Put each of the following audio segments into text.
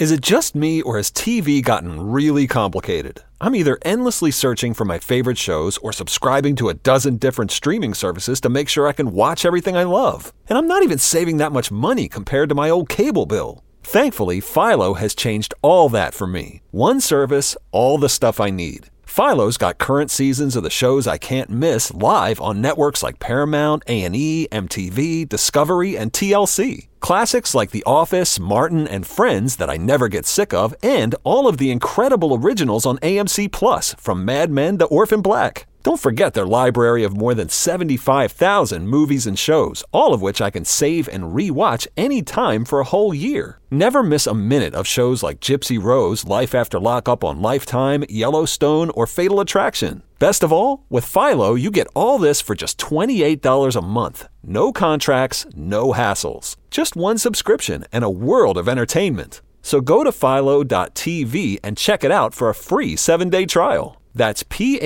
Is it just me, or has TV gotten really complicated? I'm either endlessly searching for my favorite shows or subscribing to a dozen different streaming services to make sure I can watch everything I love. And I'm not even saving that much money compared to my old cable bill. Thankfully, Philo has changed all that for me. One service, all the stuff I need. Philo's got current seasons of the shows I can't miss live on networks like Paramount, A&E, MTV, Discovery, and TLC. Classics like The Office, Martin, and Friends that I never get sick of, and all of the incredible originals on AMC+, from Mad Men to Orphan Black. Don't forget their library of more than 75,000 movies and shows, all of which I can save and re-watch anytime for a whole year. Never miss a minute of shows like Gypsy Rose, Life After Lockup on Lifetime, Yellowstone, or Fatal Attraction. Best of all, with Philo, you get all this for just $28 a month. No contracts, no hassles. Just one subscription and a world of entertainment. So go to philo.tv and check it out for a free 7-day trial. That's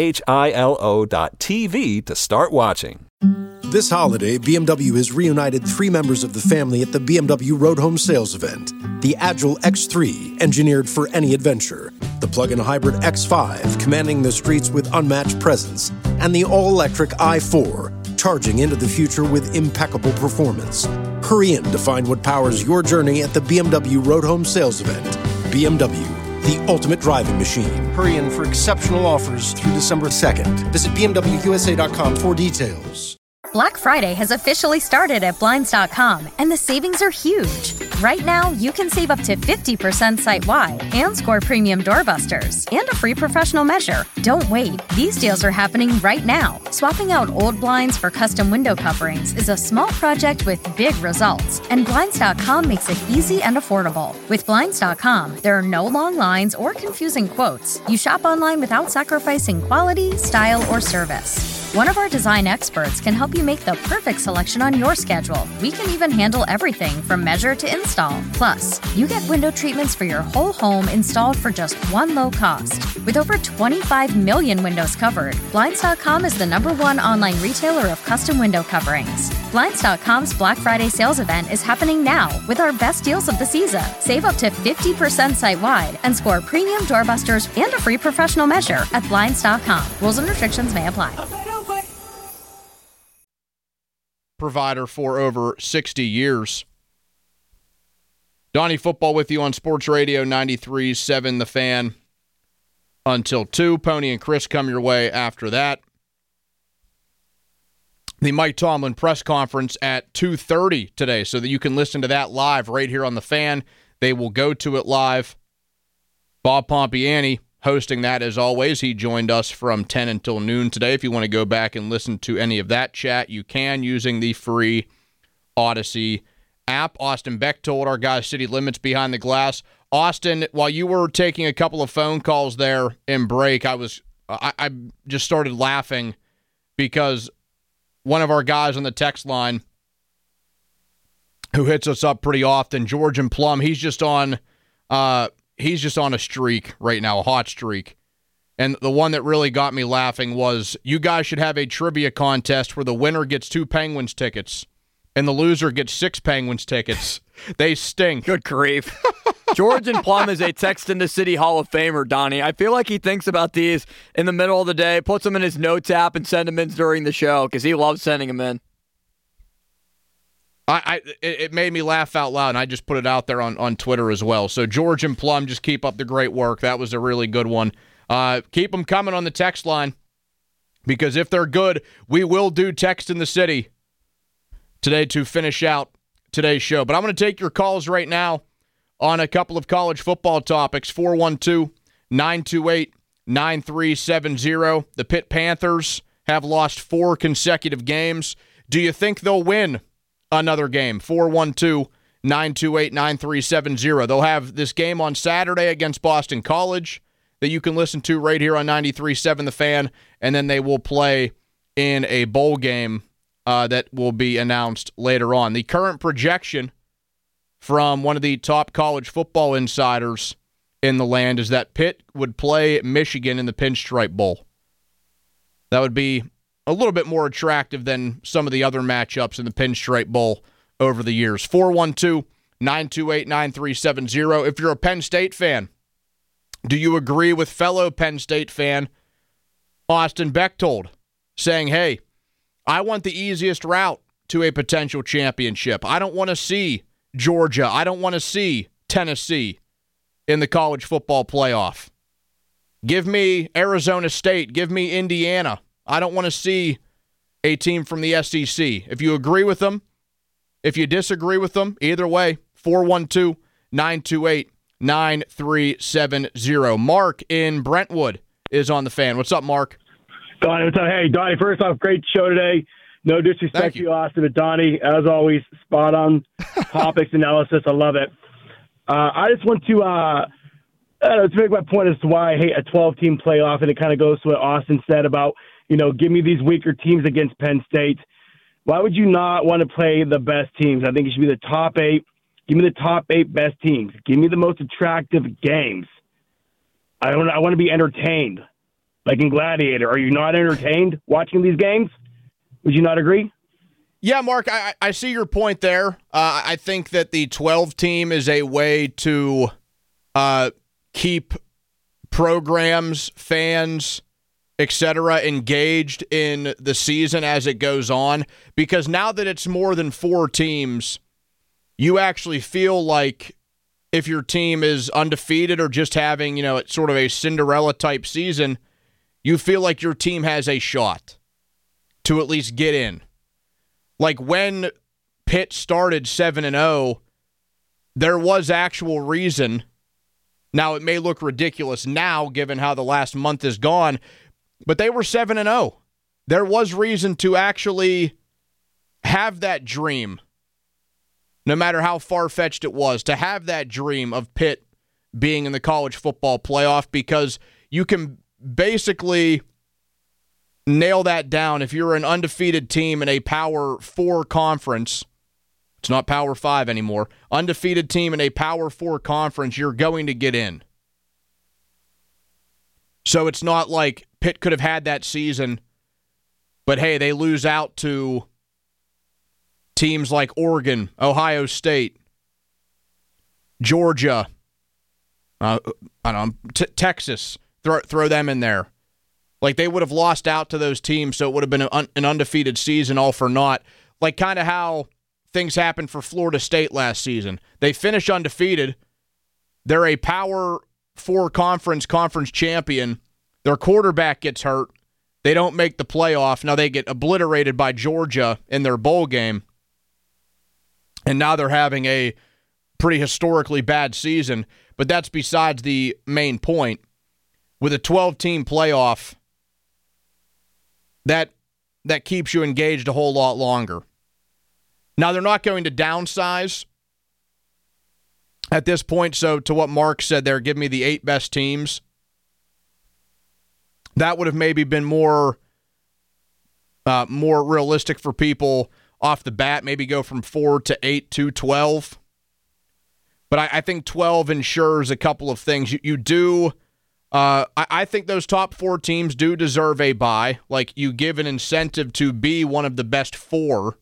philo.tv to start watching. This holiday, BMW has reunited 3 members of the family at the BMW Road Home Sales Event. The Agile X3, engineered for any adventure. The plug-in hybrid X5, commanding the streets with unmatched presence. And the all-electric i4, charging into the future with impeccable performance. Hurry in to find what powers your journey at the BMW Road Home Sales Event. BMW, the ultimate driving machine. Hurry in for exceptional offers through December 2nd. Visit BMWUSA.com for details. Black Friday has officially started at Blinds.com, and the savings are huge. Right now, you can save up to 50% site-wide and score premium doorbusters and a free professional measure. Don't wait. These deals are happening right now. Swapping out old blinds for custom window coverings is a small project with big results, and Blinds.com makes it easy and affordable. With Blinds.com, there are no long lines or confusing quotes. You shop online without sacrificing quality, style, or service. One of our design experts can help you make the perfect selection on your schedule. We can even handle everything from measure to install. Plus, you get window treatments for your whole home installed for just one low cost. With over 25 million windows covered, Blinds.com is the #1 online retailer of custom window coverings. Blinds.com's Black Friday sales event is happening now with our best deals of the season. Save up to 50% site-wide and score premium doorbusters and a free professional measure at Blinds.com. Rules and restrictions may apply. Provider for over 60 years. Donnie Football with you on Sports Radio 93.7 The Fan until 2. Pony and Chris come your way after that. The Mike Tomlin press conference at 2:30 today, so that you can listen to that live right here on The Fan. They will go to it live. Bob Pompiani hosting that as always. He joined us from 10 until noon today. If you want to go back and listen to any of that chat, you can using the free Odyssey app. Austin Bechtold, our guy, City Limits Behind the Glass. Austin, while you were taking a couple of phone calls there in break, I just started laughing because one of our guys on the text line who hits us up pretty often, George and Plum, he's just on a streak right now, a hot streak. And the one that really got me laughing was, you guys should have a trivia contest where the winner gets 2 Penguins tickets and the loser gets 6 Penguins tickets. They stink. Good grief. George and Plum is a Text in the City Hall of Famer, Donnie. I feel like he thinks about these in the middle of the day, puts them in his notes app and sends them in during the show because he loves sending them in. It made me laugh out loud, and I just put it out there on Twitter as well. So George and Plum, just keep up the great work. That was a really good one. Keep them coming on the text line, because if they're good, we will do Text in the City today to finish out today's show. But I'm going to take your calls right now on a couple of college football topics. 412-928-9370. The Pitt Panthers have lost 4 consecutive games. Do you think they'll win another game? 412-928-9370. They'll have this game on Saturday against Boston College that you can listen to right here on 93.7 The Fan, and then they will play in a bowl game that will be announced later on. The current projection from one of the top college football insiders in the land is that Pitt would play Michigan in the Pinstripe Bowl. That would be a little bit more attractive than some of the other matchups in the Pinstripe Bowl over the years. 928-9370. If you're a Penn State fan, do you agree with fellow Penn State fan Austin Bechtold saying, hey, I want the easiest route to a potential championship. I don't want to see Georgia. I don't want to see Tennessee in the college football playoff. Give me Arizona State. Give me Indiana. I don't want to see a team from the SEC. If you agree with them, if you disagree with them, either way, 412-928-9370. Mark in Brentwood is on the Fan. What's up, Mark? Donnie, what's up? Hey, Donnie, first off, great show today. No disrespect to you, Austin, but Donnie, as always, spot on topics analysis. I love it. I just want to make my point as to why I hate a 12-team playoff, and it kind of goes to what Austin said about, give me these weaker teams against Penn State. Why would you not want to play the best teams? I think it should be the top 8. Give me the top 8 best teams. Give me the most attractive games. I want to be entertained. Like in Gladiator. Are you not entertained watching these games? Would you not agree? Yeah, Mark, I see your point there. I think that the 12 team is a way to keep programs, fans, etc., engaged in the season as it goes on. Because now that it's more than 4 teams, you actually feel like if your team is undefeated or just having, sort of a Cinderella-type season, you feel like your team has a shot to at least get in. Like when Pitt started 7-0, there was actual reason. Now, it may look ridiculous now, given how the last month is gone, but they were 7-0. There was reason to actually have that dream, no matter how far-fetched it was, to have that dream of Pitt being in the college football playoff, because you can basically nail that down. If you're an undefeated team in a Power 4 conference, it's not Power 5 anymore, undefeated team in a Power 4 conference, you're going to get in. So it's not like Pitt could have had that season, but hey, they lose out to teams like Oregon, Ohio State, Georgia, Texas. Throw them in there. Like, they would have lost out to those teams, so it would have been an undefeated season all for naught. Like, kind of how things happened for Florida State last season. They finish undefeated. They're a Power 4 conference champion. Their quarterback gets hurt. They don't make the playoff. Now they get obliterated by Georgia in their bowl game. And now they're having a pretty historically bad season. But that's besides the main point. With a 12-team playoff, that keeps you engaged a whole lot longer. Now, they're not going to downsize at this point, so to what Mark said there, give me the 8 best teams. That would have maybe been more realistic for people off the bat, maybe go from 4 to 8 to 12. But I think 12 ensures a couple of things. You do... I think those top 4 teams do deserve a bye. Like, you give an incentive to be one of the best 4.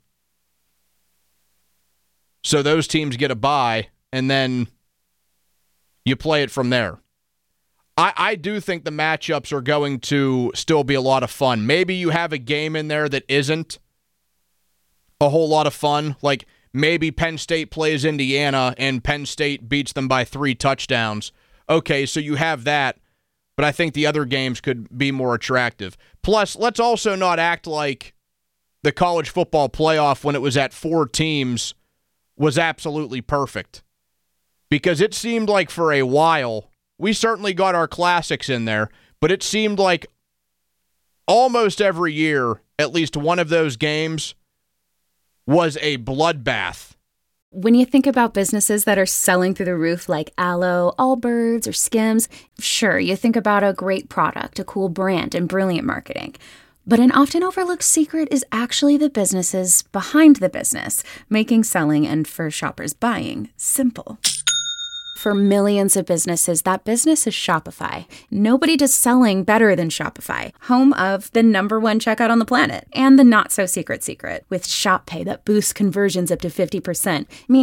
So those teams get a bye, and then you play it from there. I do think the matchups are going to still be a lot of fun. Maybe you have a game in there that isn't a whole lot of fun. Like, maybe Penn State plays Indiana, and Penn State beats them by 3 touchdowns. Okay, so you have that. But I think the other games could be more attractive. Plus, let's also not act like the college football playoff when it was at 4 teams was absolutely perfect. Because it seemed like for a while, we certainly got our classics in there, but it seemed like almost every year, at least one of those games was a bloodbath. When you think about businesses that are selling through the roof like Aloe, Allbirds, or Skims, sure, you think about a great product, a cool brand, and brilliant marketing. But an often overlooked secret is actually the businesses behind the business, making selling and, for shoppers, buying simple. For millions of businesses, that business is Shopify. Nobody does selling better than Shopify, home of the #1 checkout on the planet and the not-so-secret secret with Shop Pay that boosts conversions up to 50%, meaning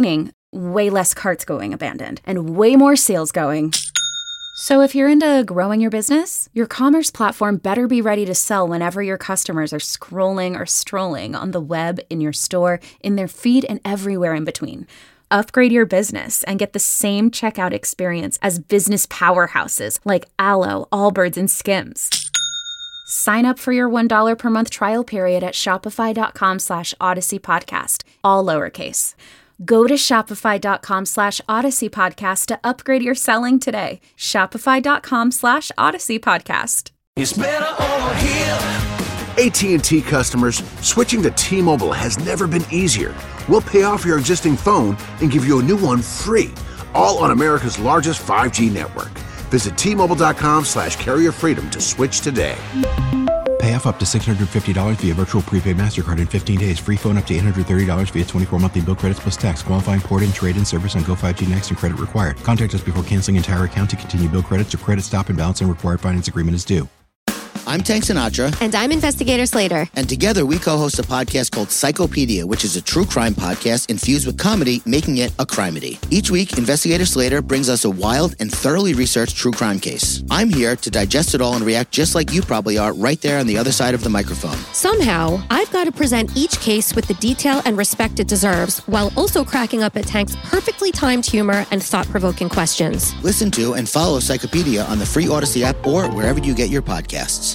way less carts going abandoned, and way more sales going. So if you're into growing your business, your commerce platform better be ready to sell whenever your customers are scrolling or strolling on the web, in your store, in their feed, and everywhere in between. Upgrade your business and get the same checkout experience as business powerhouses like Allo, Allbirds, and Skims. Sign up for your $1 per month trial period at shopify.com/Odyssey Podcast, all lowercase. Go to shopify.com/Odyssey Podcast to upgrade your selling today. Shopify.com/Odyssey Podcast. It's better over here. AT&T customers, switching to T-Mobile has never been easier. We'll pay off your existing phone and give you a new one free, all on America's largest 5G network. Visit T-Mobile.com/carrier freedom to switch today. Pay off up to $650 via virtual prepaid MasterCard in 15 days. Free phone up to $830 via 24 monthly bill credits plus tax. Qualifying port and trade-in service on Go 5G Next and credit required. Contact us before canceling entire account to continue bill credits or credit stop and balance and required finance agreement is due. I'm Tank Sinatra. And I'm Investigator Slater. And together we co-host a podcast called Psychopedia, which is a true crime podcast infused with comedy, making it a crimedy. Each week, Investigator Slater brings us a wild and thoroughly researched true crime case. I'm here to digest it all and react just like you probably are right there on the other side of the microphone. Somehow, I've got to present each case with the detail and respect it deserves, while also cracking up at Tank's perfectly timed humor and thought-provoking questions. Listen to and follow Psychopedia on the free Odyssey app or wherever you get your podcasts.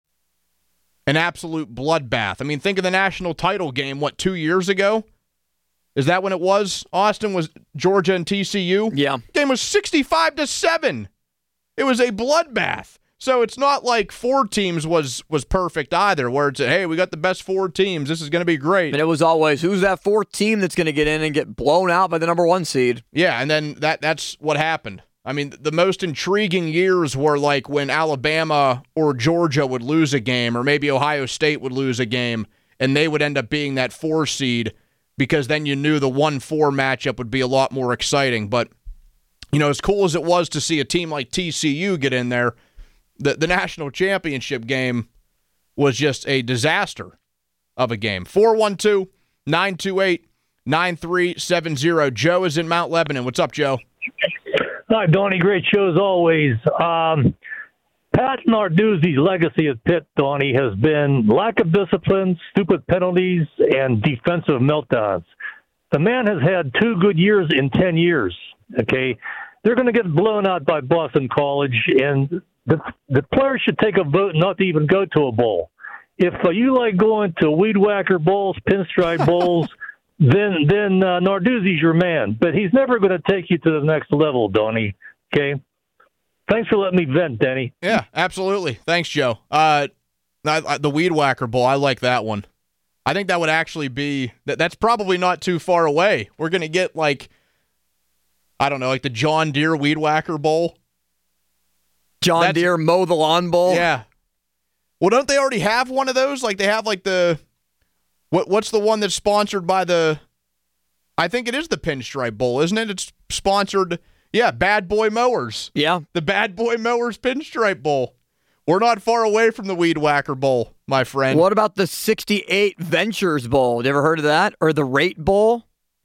An absolute bloodbath. I mean, think of the national title game, 2 years ago? Is that when it was? Austin, was Georgia and TCU? Yeah. Game was 65-7. It was a bloodbath. So it's not like 4 teams was perfect either, where it's, hey, we got the best 4 teams. This is going to be great. And it was always, who's that 4th team that's going to get in and get blown out by the number 1 seed? Yeah, and then that's what happened. I mean, the most intriguing years were like when Alabama or Georgia would lose a game, or maybe Ohio State would lose a game, and they would end up being that 4 seed, because then you knew the 1-4 matchup would be a lot more exciting. But, you know, as cool as it was to see a team like TCU get in there, the national championship game was just a disaster of a game. 412-928-9370. Joe is in Mount Lebanon. What's up, Joe? Hi, Donnie. Great show as always. Pat Narduzzi's legacy at Pitt, Donnie, has been lack of discipline, stupid penalties, and defensive meltdowns. The man has had 2 good years in 10 years, okay? They're going to get blown out by Boston College, and the players should take a vote not to even go to a bowl. If you like going to weed whacker bowls, pinstripe bowls, then Narduzzi's your man. But he's never going to take you to the next level, Donnie. Okay? Thanks for letting me vent, Denny. Yeah, absolutely. Thanks, Joe. The Weed Whacker Bowl, I like that one. I think that would actually be – that's probably not too far away. We're going to get, like, I don't know, like the John Deere Weed Whacker Bowl. John Deere Mow the Lawn Bowl? Yeah. Well, don't they already have one of those? Like, they have, like, the – what's the one that's sponsored by the – I think it is the Pinstripe Bowl, isn't it? It's sponsored – yeah, Bad Boy Mowers. Yeah. The Bad Boy Mowers Pinstripe Bowl. We're not far away from the Weed Whacker Bowl, my friend. What about the 68 Ventures Bowl? You ever heard of that? Or the Rate Bowl?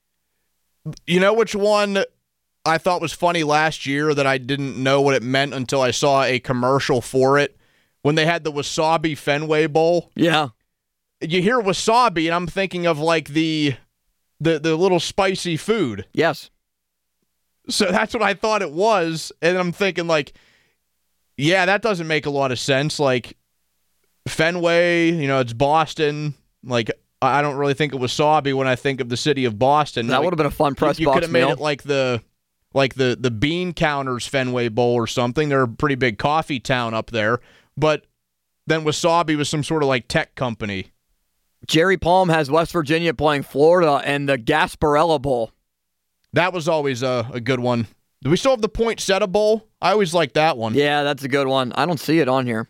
You know which one I thought was funny last year that I didn't know what it meant until I saw a commercial for it? When they had the Wasabi Fenway Bowl. Yeah. You hear wasabi, and I'm thinking of like the little spicy food. Yes. So that's what I thought it was, and I'm thinking like, yeah, that doesn't make a lot of sense. Like Fenway, you know, it's Boston. Like I don't really think of wasabi when I think of the city of Boston. That would have been a fun press box meal. You could have made it like the Bean Counters Fenway Bowl or something. They're a pretty big coffee town up there, but then wasabi was some sort of like tech company. Jerry Palm has West Virginia playing Florida and the Gasparilla Bowl. That was always a good one. Do we still have the Poinsettia Bowl? I always liked that one. Yeah, that's a good one. I don't see it on here.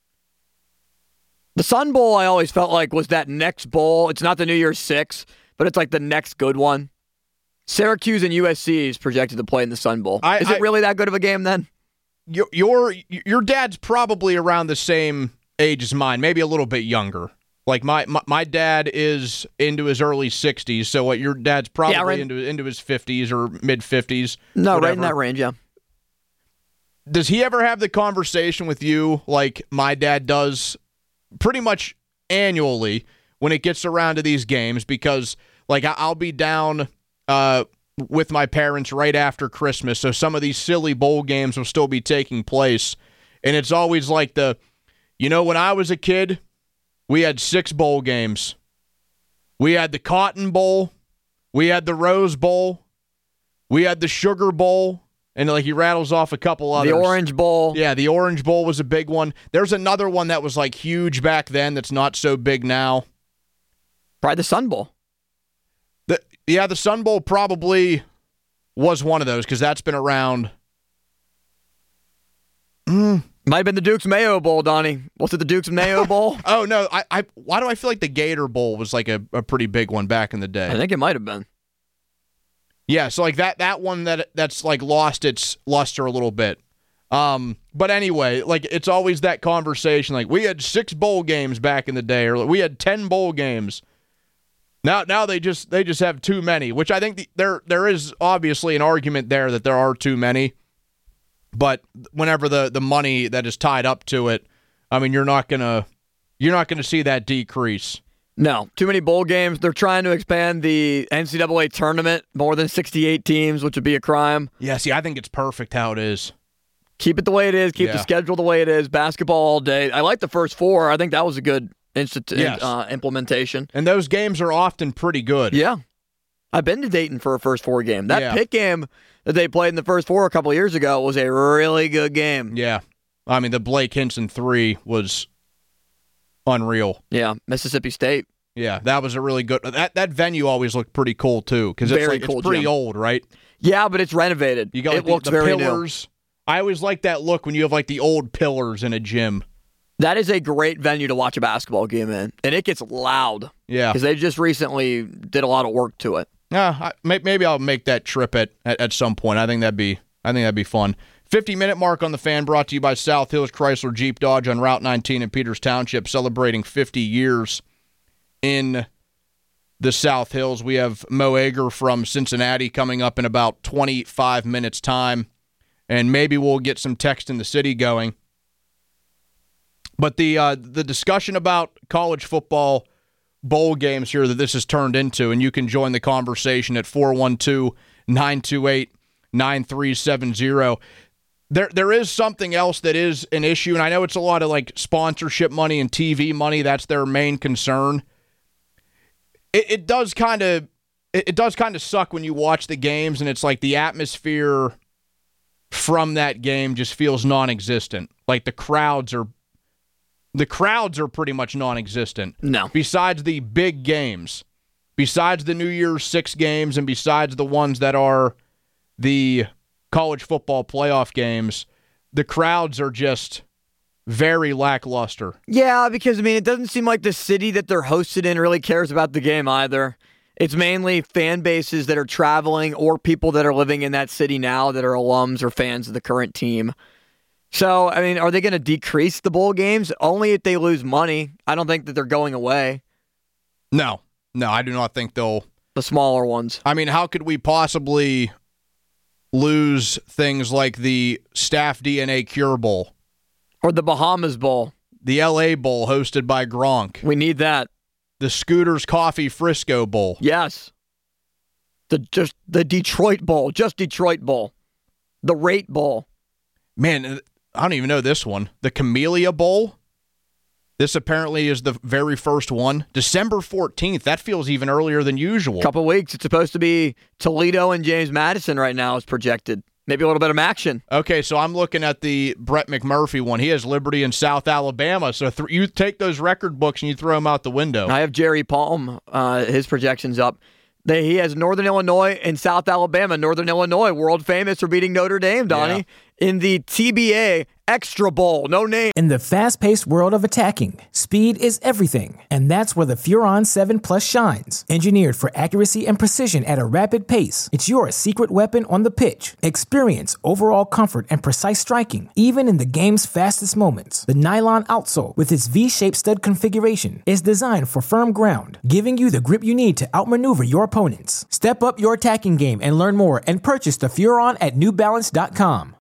The Sun Bowl, I always felt like was that next bowl. It's not the New Year's Six, but it's like the next good one. Syracuse and USC is projected to play in the Sun Bowl. Is it really that good of a game then? Your dad's probably around the same age as mine, maybe a little bit younger. Like my dad is into his early 60s, so what your dad's probably into his 50s or mid 50s. No, whatever. right in that range, yeah. Does he ever have the conversation with you like my dad does pretty much annually when it gets around to these games? Because like I'll be down with my parents right after Christmas, so some of these silly bowl games will still be taking place, and it's always like when I was a kid, we had 6 bowl games. We had the Cotton Bowl. We had the Rose Bowl. We had the Sugar Bowl. And like he rattles off a couple others. The Orange Bowl. Yeah, the Orange Bowl was a big one. There's another one that was like huge back then that's not so big now. Probably the Sun Bowl. The Sun Bowl probably was one of those because that's been around. Might have been the Dukes Mayo Bowl, Donnie. Was it the Dukes Mayo Bowl? Oh, no. Why do I feel like the Gator Bowl was like a pretty big one back in the day? I think it might have been. Yeah, so like that one that's like lost its luster a little bit. But anyway, like it's always that conversation like we had 6 bowl games back in the day, or we had 10 bowl games. Now they just have too many, which I think there is obviously an argument there that there are too many. But whenever the money that is tied up to it, I mean, you're not gonna see that decrease. No, too many bowl games. They're trying to expand the NCAA tournament, more than 68 teams, which would be a crime. Yeah, see, I think it's perfect how it is. Keep it the way it is. Keep the schedule the way it is. Basketball all day. I like the first 4. I think that was a good implementation. And those games are often pretty good. Yeah. I've been to Dayton for a first 4 game. That Pitt game that they played in the first 4 a couple of years ago was a really good game. Yeah. I mean, the Blake Hinson 3 was unreal. Yeah, Mississippi State. Yeah, that was a really good. That venue always looked pretty cool too, because it's pretty old, right? Yeah, but it's renovated. You got it looks very pillars. New. I always like that look when you have like the old pillars in a gym. That is a great venue to watch a basketball game in, and it gets loud. Yeah, because they just recently did a lot of work to it. Yeah, maybe I'll make that trip at some point. I think that'd be fun. 50-minute mark on the Fan, brought to you by South Hills Chrysler Jeep Dodge on Route 19 in Peters Township, celebrating 50 years in the South Hills. We have Mo Ager from Cincinnati coming up in about 25 minutes' time, and maybe we'll get some text in the city going. But the discussion about college football bowl games here that this has turned into, and you can join the conversation at 412-928-9370. There is something else that is an issue, and I know it's a lot of like sponsorship money and TV money. That's their main concern. It does kind of suck when you watch the games, and it's like the atmosphere from that game just feels non-existent. Like the crowds are pretty much non-existent. No. Besides the big games, besides the New Year's 6 games, and besides the ones that are the college football playoff games, the crowds are just very lackluster. Yeah, because, I mean, it doesn't seem like the city that they're hosted in really cares about the game either. It's mainly fan bases that are traveling or people that are living in that city now that are alums or fans of the current team. So, I mean, are they going to decrease the bowl games? Only if they lose money. I don't think that they're going away. No, I do not think they'll. The smaller ones. I mean, how could we possibly lose things like the Staff DNA Cure Bowl? Or the Bahamas Bowl. The LA Bowl hosted by Gronk. We need that. The Scooters Coffee Frisco Bowl. Yes. The Detroit Bowl. Just Detroit Bowl. The Rate Bowl. Man, I don't even know this one. The Camellia Bowl. This apparently is the very first one. December 14th. That feels even earlier than usual. Couple weeks. It's supposed to be Toledo and James Madison right now is projected. Maybe a little bit of action. Okay, so I'm looking at the Brett McMurphy one. He has Liberty in South Alabama. So you take those record books and you throw them out the window. I have Jerry Palm, his projections up. He has Northern Illinois and South Alabama. Northern Illinois, world famous for beating Notre Dame, Donnie. Yeah. In the TBA Extra Bowl, no name. In the fast-paced world of attacking, speed is everything, and that's where the Furon 7 Plus shines. Engineered for accuracy and precision at a rapid pace, it's your secret weapon on the pitch. Experience overall comfort and precise striking, even in the game's fastest moments. The nylon outsole, with its V-shaped stud configuration, is designed for firm ground, giving you the grip you need to outmaneuver your opponents. Step up your attacking game and learn more and purchase the Furon at NewBalance.com.